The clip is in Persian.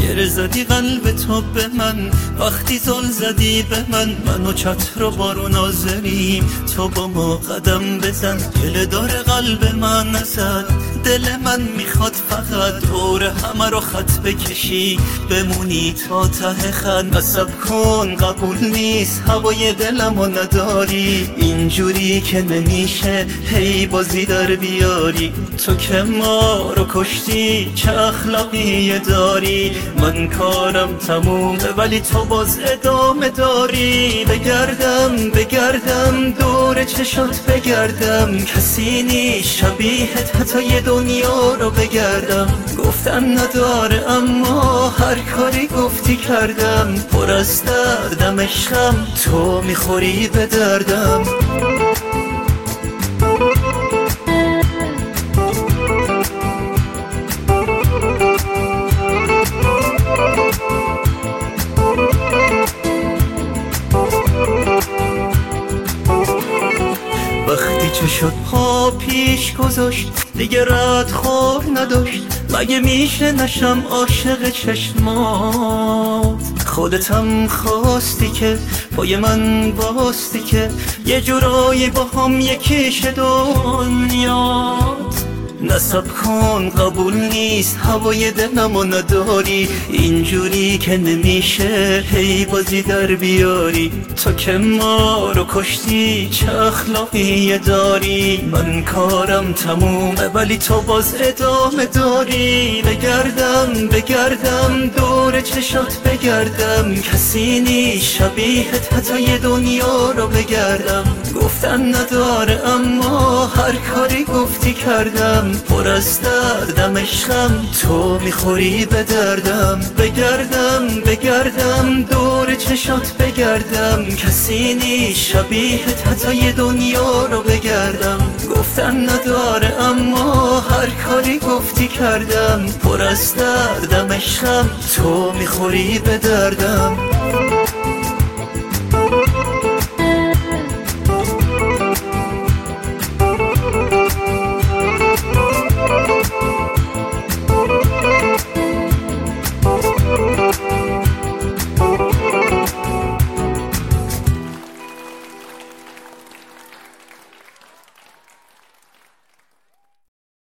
گره زدی قلب تو به من، وقتی زل زدی به من و چتر و بارون آزریم، تو با ما قدم بزن. گله داره قلب من نزد، دل من میخواد فقط دور همه رو خط بکشی، بمونی تا ته خط. نصب کن قبول نیست هوای دلمو نداری، اینجوری که نمیشه هی بازی در بیاری. تو که ما رو کشتی چه اخلاقی داری، من کارم تمومه ولی تو باز ادامه داری. بگردم دور چشات بگردم، کسی نیست شبیهت حتی یه دنیا رو بگردم. گفتن نداره اما هر کاری گفتی کردم، پر از دردم عشقم تو میخوری به دردم. وقتی چه شد پا پیش گذاشت دیگه رد خور نداشت، مگه میشه نشم عاشق چشمات؟ خودتم خواستی که پای من باستی که یه جورایی با هم یکیش دنیات. نصب کن قبول نیست هوای دلمو نداری، اینجوری که نمیشه هی بازی در بیاری. تو که ما رو کشتی چه اخلاقی داری، من کارم تمومه ولی تو باز ادامه داری. بگردم دور چشات بگردم، کسی نیست شبیهت حتی یه دنیا رو بگردم. گفتن نداره اما هر کاری گفتی کردم، پر از دردم عشقم تو میخوری به دردم. بگردم دور چشات بگردم، کسی نیست شبیهت حتی یه دنیا رو بگردم. گفتن نداره اما هر کاری گفتی کردم، پر از دردم عشقم تو میخوری به دردم.